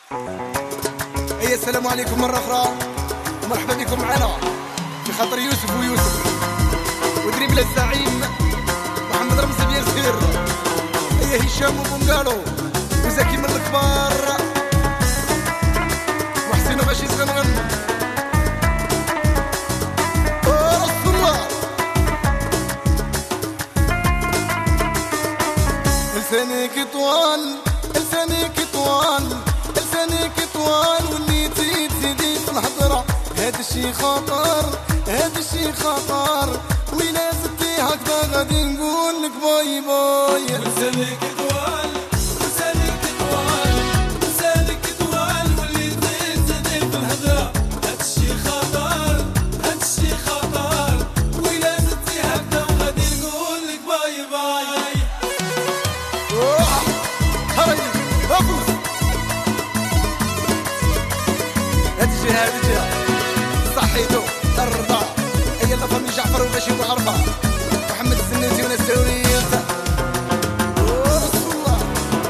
أي السلام عليكم مرة أخرى ومرحبا بكم معنا في خاطر يوسف ويوسف ودريبل الزعيم محمد رمزي بيرسير. أي هشام وبونغالو وزكي من الكبار وحسين وباشي زغنغن. رسول الله لسانك طوال لسانك طوال لسانك طوال وليتي تزيدي في الهضرة. هذا الشي خطر هذا الشي خطر وإلا زدتي هكذا غادي نقول لك باي باي. لسانك طوال لسانك طوال لسانك طوال وليتي تزيدي في الهضرة. هذا الشي خطر هذا الشي خطر وإلا زدتي هكذا وغادي نقول لك باي باي. هاي افوز هذه جهه صحيتو الرضا. هي الله فمي جعفر وباشي وعرفه محمد الزناتي ونساوية. رسول الله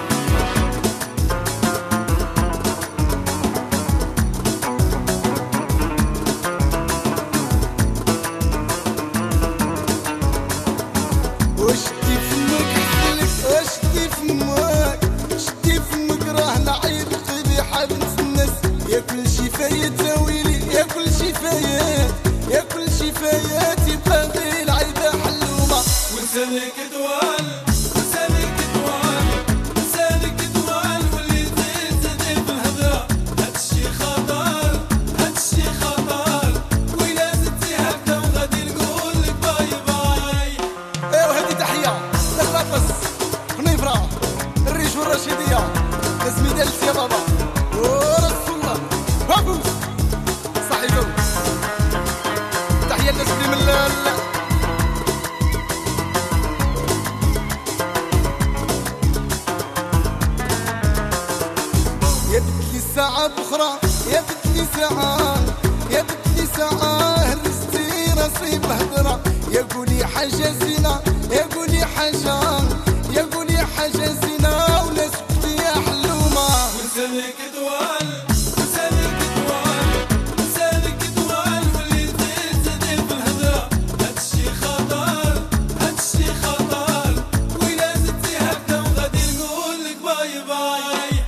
وشتي فمك حلك وشتي فمك شتي فمك راه لعيب قبيحة بنت الناس. يا كل شي فايت زاويلي يا كل شي فايت يا كل شي فايت يبقى غير العيبة حلومة. لسانك طوال لسانك طوال لسانك طوال وليتي تزيدي في الهضرة. هاد الشي خطر هاد الشي خطر وإلا زدتي هكذا وغادي نقول لك باي باي. ايوا هذه تحية للغطس خنيفرة الريش والرشيدية لازم يدلس يا بابا. ورسول الله وابوس صحيتو تحية للناس اللي من يا بدلي ساعة بأخرى يا بدلي ساعة يا بدلي ساعة هرستي راسي بهدرة. يا قولي حاجة زينة يا قولي حاجة يا قولي حاجة زينة ولا سكتي يا حلومة. لسانك طوال لسانك طوال لسانك طوال وليتي تزيدي في الهضرة. هاد الشي خطر هاد الشي خطر وإلا زدتي هكذا وغادي نقول لك باي باي.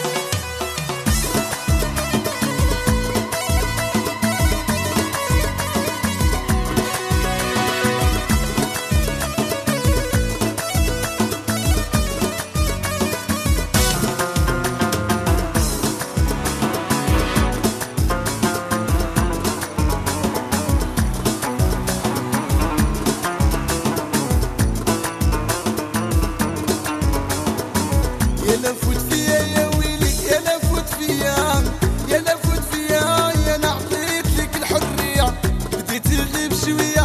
يا لفوت فيا يا ويلي يا لفوت فيا يا لفوت فيا يا نعطيت لك الحرية بديت تغيب شوية